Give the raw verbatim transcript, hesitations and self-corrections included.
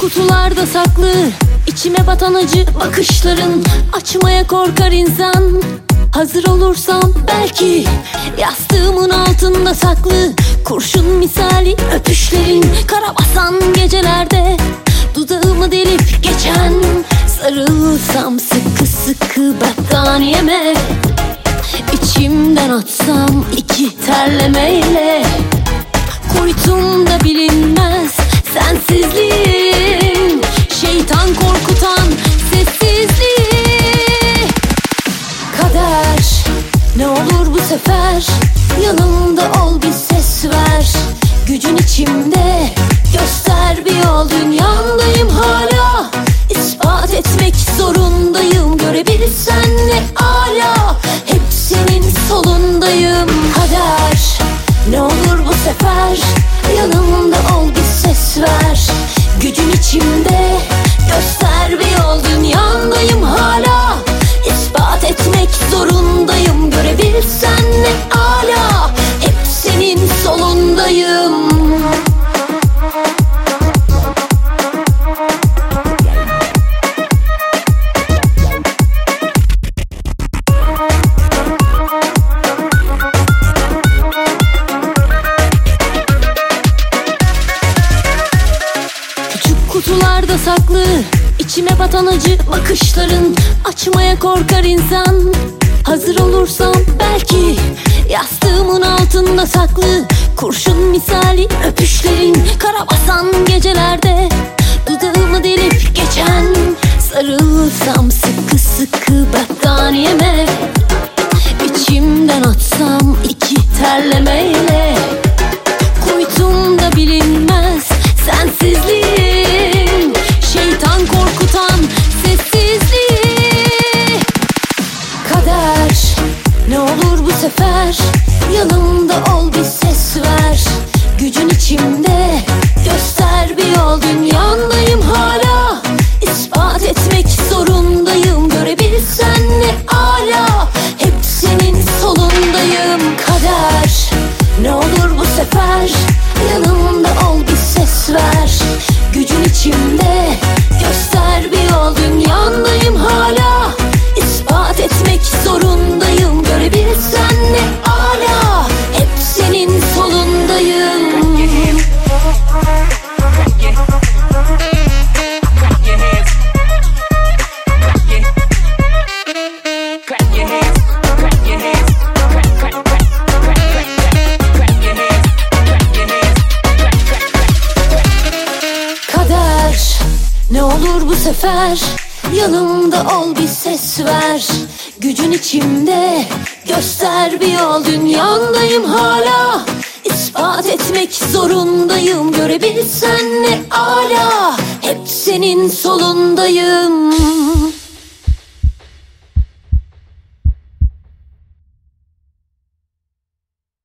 kutularda saklı, içime batan acı bakışların, açmaya korkar insan. Hazır olursam belki yastığımın altında saklı, kurşun misali öpüşlerin, karabasan gecelerde dudağımı delip geçen. Sarılsam sıkı sıkı battaniyeme, İçimden atsam iki terlemeyle, kuytumda bilinmez sensizliğin, şeytan korkutan sessizliği. Kader, ne olur bu sefer yanımda ol, bir ses ver. Gücün içimde, göster bir yol. Dünyandayım hala, ispat etmek zorundayım. Görebilsen ne âlâ, hep senin solundayım. Kader, ne olur bu sefer yanımda ol, bir ses ver. Gücün içimde, göster bir yol. Dünyandayım hala, ispat etmek zorundayım. Görebilsen ne âlâ, hep senin solundayım. Kutularda saklı, içime batan acı bakışların, açmaya korkar insan. Hazır olursam belki yastığımın altında saklı, kurşun misali öpüşlerin, karabasan gecelerde dudağımı delip geçen. Sarılsam sıkı sıkı battaniyeme, İçimden atsam iki terlemeyle, kuytumda bilinmez sensizliğin, şeytan korkutan sessizliği. Kader, ne olur bu sefer yanımda ol, bir ses ver. Gücün içimde, göster bir yol. Dünyandayım hala, ispat etmek zorundayım. Görebilsen ne âlâ, hep senin solundayım. Kader, ne olur bu sefer yanımda ol, bir ses ver. Gücün içimde, göster bir yol. Dünyandayım hala, ispat etmek zorundayım. Görebilsen ne âlâ, hep senin solundayım. Kader, ne olur bu sefer yanımda ol, bir ses ver. Gücün içimde, göster bir yol. Dünyandayım hala, ispat etmek zorundayım. Görebilsen ne âlâ, hep senin solundayım.